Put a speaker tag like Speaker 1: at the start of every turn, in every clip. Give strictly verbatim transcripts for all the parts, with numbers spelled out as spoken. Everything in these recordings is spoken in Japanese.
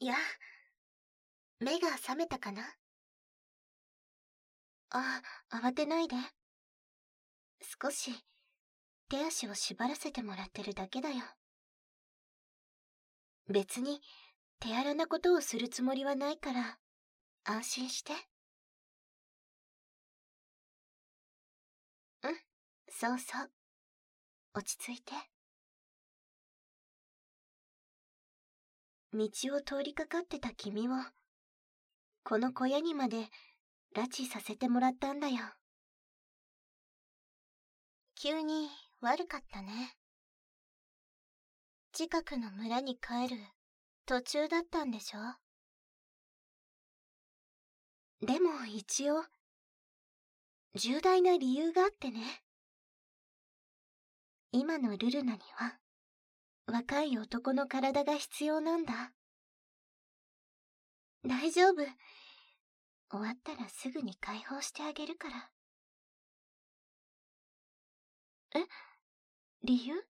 Speaker 1: いや、目が覚めたかな。あ、慌てないで。少し手足を縛らせてもらってるだけだよ。別に手荒なことをするつもりはないから安心して。うん、そうそう。落ち着いて。道を通りかかってた君をこの小屋にまで拉致させてもらったんだよ。急に悪かったね。近くの村に帰る途中だったんでしょ。でも一応重大な理由があってね。今のルルナには若い男の体が必要なんだ。大丈夫。終わったらすぐに解放してあげるから。え、理由？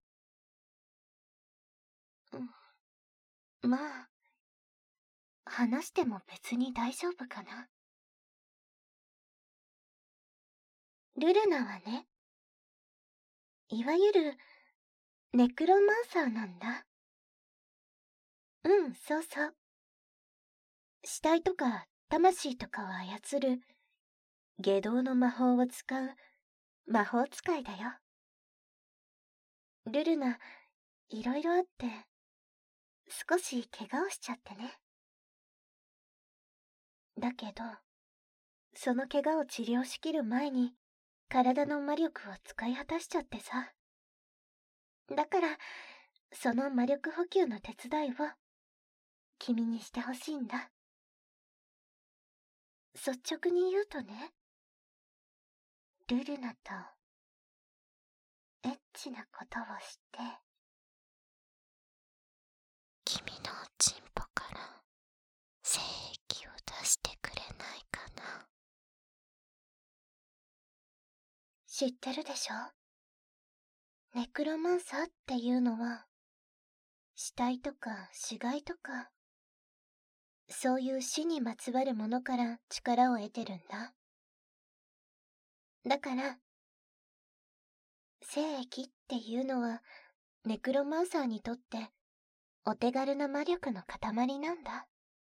Speaker 1: うん、まあ、話しても別に大丈夫かな。ルルナはね、いわゆるネクロマンサーなんだ。うん、そうそう。死体とか魂とかを操る下道の魔法を使う魔法使いだよ。ルルナ、いろいろあって少し怪我をしちゃってね。だけどその怪我を治療しきる前に体の魔力を使い果たしちゃってさ。だからその魔力補給の手伝いを君にしてほしいんだ。率直に言うとね、ルルナとエッチなことをして、君のおちんぽから精液を出してくれないかな。知ってるでしょ？ネクロマンサーっていうのは死体とか死骸とかそういう死にまつわるものから力を得てるんだ。だから精液っていうのはネクロマンサーにとってお手軽な魔力の塊なんだ。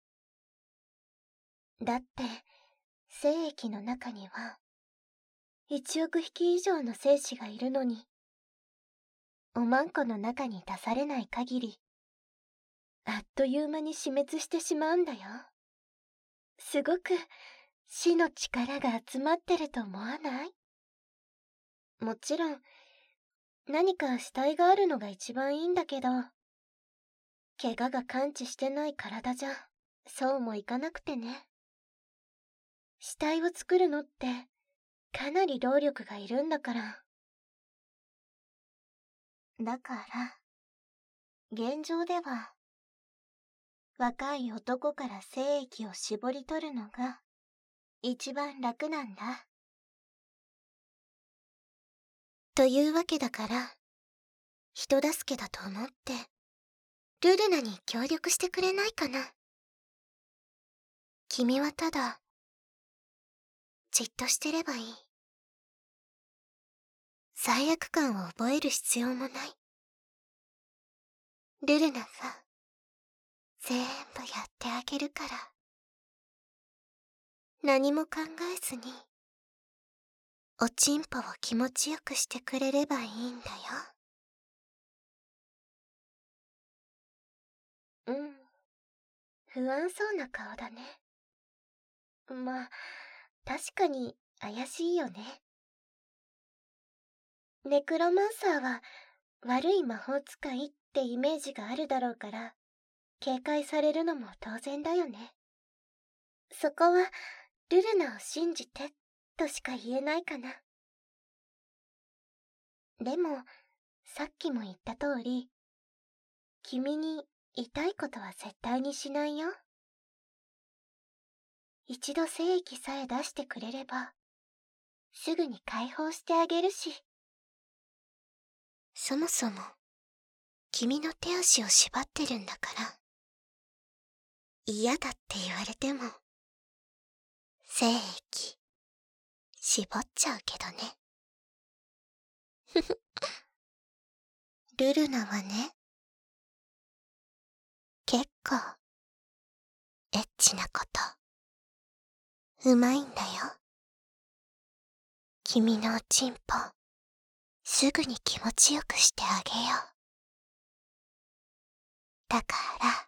Speaker 1: だって精液の中にはいちおく匹以上の精子がいるのに、おまんこの中に出されない限りあっという間に死滅してしまうんだよ。すごく死の力が集まってると思わない？もちろん何か死体があるのが一番いいんだけど、怪我が完治してない体じゃそうもいかなくてね。死体を作るのってかなり労力がいるんだから。だから現状では若い男から精液を絞り取るのが一番楽なんだ。というわけだから人助けだと思ってルルナに協力してくれないかな。君はただじっとしてればいい。罪悪感を覚える必要もない。ルルナが全部やってあげるから。何も考えずにおちんぽを気持ちよくしてくれればいいんだよ。うん、不安そうな顔だね。まあ確かに怪しいよね。ネクロマンサーは悪い魔法使いってイメージがあるだろうから警戒されるのも当然だよね。そこはルルナを信じてとしか言えないかな。でもさっきも言った通り、君に痛いことは絶対にしないよ。一度精液さえ出してくれればすぐに解放してあげるし。そもそも君の手足を縛ってるんだから。 嫌だって言われても、精液、絞っちゃうけどね。ふふ。ルルナはね、結構、エッチなこと、うまいんだよ。君のおちんぽ、すぐに気持ちよくしてあげよう。だから、